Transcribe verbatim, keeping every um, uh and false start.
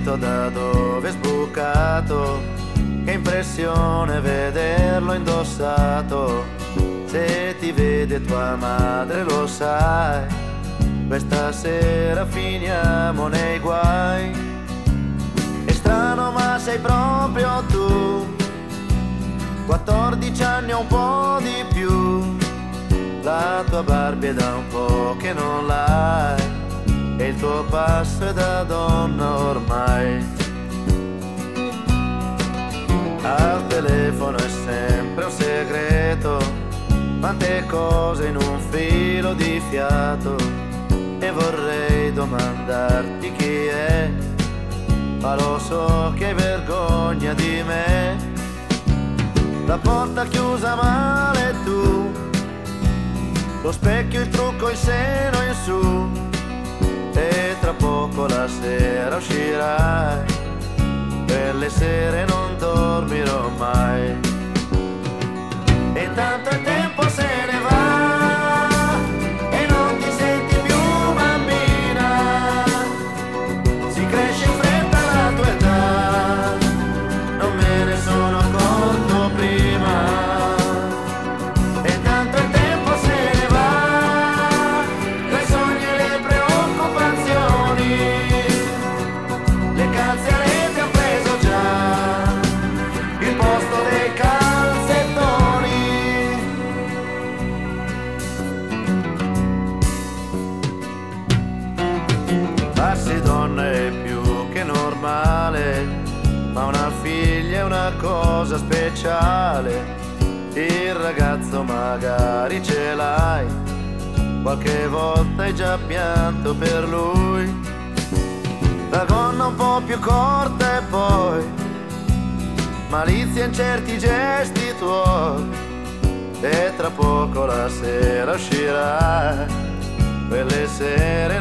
capito da dove è sbucato, che impressione vederlo indossato. Se ti vede tua madre lo sai, questa sera finiamo nei guai. È strano ma sei proprio tu, quattordici anni o un po' di più. La tua Barbie è da un po' che non l'hai, e il tuo passo è da donna ormai. Al telefono è sempre un segreto, quante cose in un filo di fiato. E vorrei domandarti chi è, ma lo so che hai vergogna di me. La porta chiusa male tu, lo specchio, il trucco, il seno in su, e tra poco la sera uscirai, per le sere non dormirò mai. E intanto il tempo se ne va e non ti senti più bambina, si cresce in fretta la tua età, non me ne sono accorto prima. E intanto il tempo se ne va, tra i sogni e le preoccupazioni, le calzarete han preso già il posto dei calzettoni. Farsi donna è più che normale, ma una figlia è una cosa speciale. Il ragazzo magari ce l'hai, qualche volta hai già pianto per lui. La gonna un po' più corta e poi malizia in certi gesti tuoi, e tra poco la sera uscirà, quelle sere